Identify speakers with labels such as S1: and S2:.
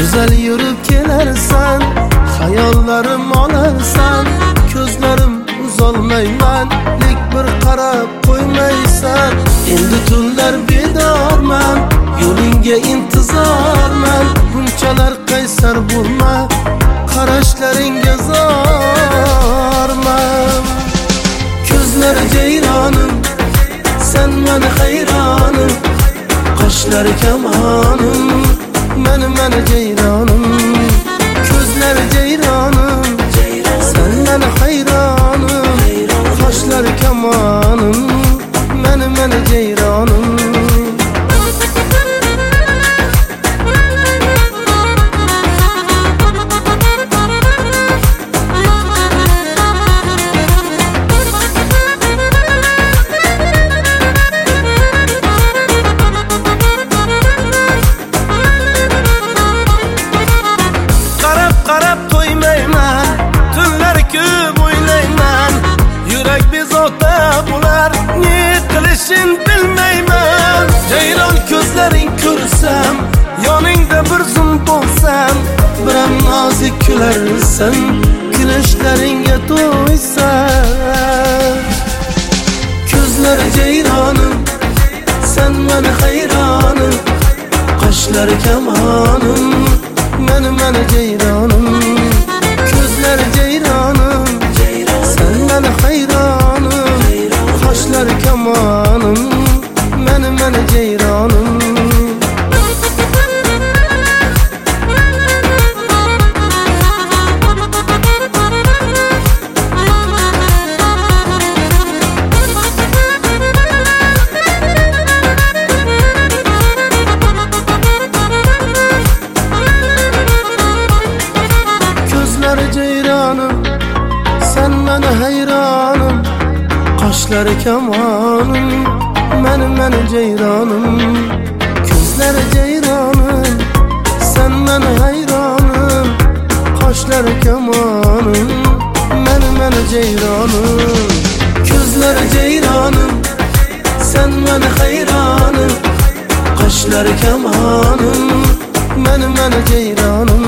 S1: Güzel yürüp kelersen, hayollarim olarsan. Ko'zlarim uzolmayman, lek bir qarab qo'ymaysan. Endi tunlar bedorman, yo'lingga intizorman. Bunchalar qaysar bo'lma, qarashlaringga zorman. Ko'zlari jayronim, sen meni hayronim. Qoshlari kamonim, meni jayronim. Ko'zlari jayronim, sen meni hayronim. Qoshlari kamonim, meni jayronim. Qarab to'ymayman, tunlar ko'p o'ylayman. Yurak bezovta bo'lar, ne qilishim bilmayman. Jayron ko'zlaring ko'rsam, yoningda bir zum bo'lsam, biram nozik kularsan, kulishlaringga to'ysam. Ko'zlari jayronim, sen meni hayronim. Qoshlari kamonim, meni jayronim. Ko'zlari jayronim, sen meni hayronim. Qoshlari kamonim, meni jayronim. Jayronim, sen meni hayronim. Qoshlari kamonim, meni jayronim. Ko'zlari jayronim, sen meni hayronim. Qoshlari kamonim, meni jayronim. Ko'zlari jayronim, sen meni hayronim. Qoshlari kamonim, meni jayronim.